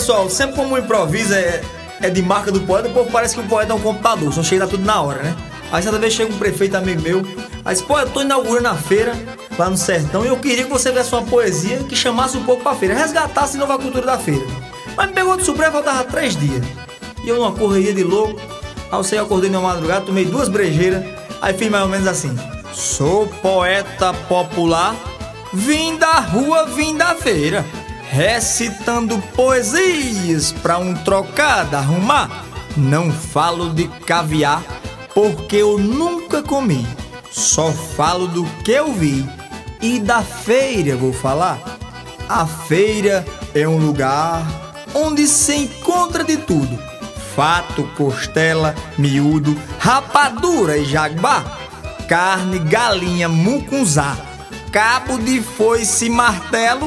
pessoal, sempre como o improviso é de marca do poeta, o povo parece que o poeta é um computador, só chega tudo na hora, né? Aí certa vez chega um prefeito amigo meu, aí disse, pô, eu tô inaugurando a feira lá no sertão e eu queria que você viesse uma poesia que chamasse um pouco pra feira, resgatasse de novo a cultura da feira. Mas me pegou de surpresa, faltava 3 dias. E eu numa correria de louco, aí eu sei, acordei na madrugada, tomei 2 brejeiras, aí fiz mais ou menos assim. Sou poeta popular, vim da rua, vim da feira, recitando poesias pra um trocado arrumar. Não falo de caviar, porque eu nunca comi, só falo do que eu vi. E da feira vou falar. A feira é um lugar onde se encontra de tudo: fato, costela, miúdo, rapadura e jaguar, carne, galinha, mucunzá, cabo de foice, martelo,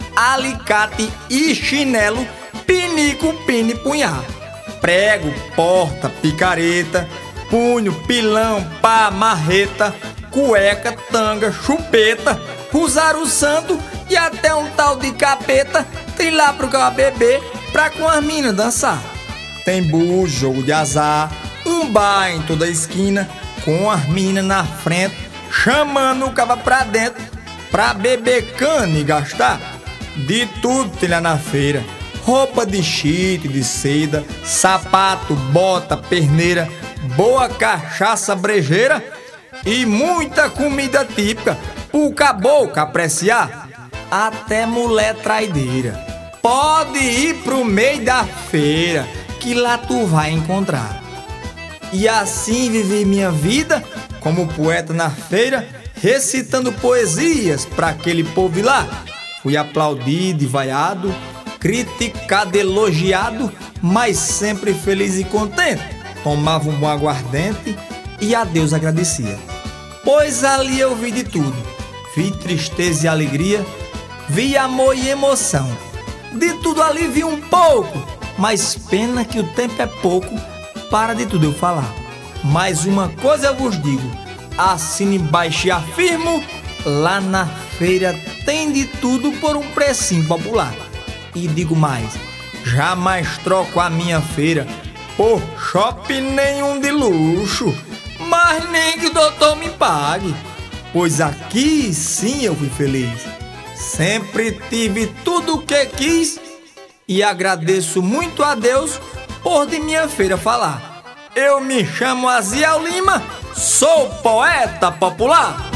alicate e chinelo, pinico, pine, punhar, prego, porta, picareta, punho, pilão, pá, marreta, cueca, tanga, chupeta, usar o santo e até um tal de capeta. Tem lá pro cara beber pra com as minas dançar. Tem burro, jogo de azar, um bar em toda a esquina, com as minas na frente, chamando o caba pra dentro, pra beber cana e gastar. De tudo tem lá na feira: roupa de chite, de seda, sapato, bota, perneira, boa cachaça brejeira e muita comida típica pro caboclo apreciar, até mulher traideira. Pode ir pro meio da feira, que lá tu vai encontrar. E assim vivi minha vida como poeta na feira, recitando poesias pra aquele povo lá. Fui aplaudido e vaiado, criticado, elogiado, mas sempre feliz e contente. Tomava um bom aguardente e a Deus agradecia, pois ali eu vi de tudo. Vi tristeza e alegria, vi amor e emoção. De tudo ali vi um pouco, mas pena que o tempo é pouco para de tudo eu falar. Mas uma coisa eu vos digo, assino embaixo e afirmo: lá na feira tem de tudo por um precinho popular. E digo mais, jamais troco a minha feira por shopping nenhum de luxo, mas nem que o doutor me pague, pois aqui sim eu fui feliz. Sempre tive tudo o que quis e agradeço muito a Deus por de minha feira falar. Eu me chamo Aziel Lima, sou poeta popular.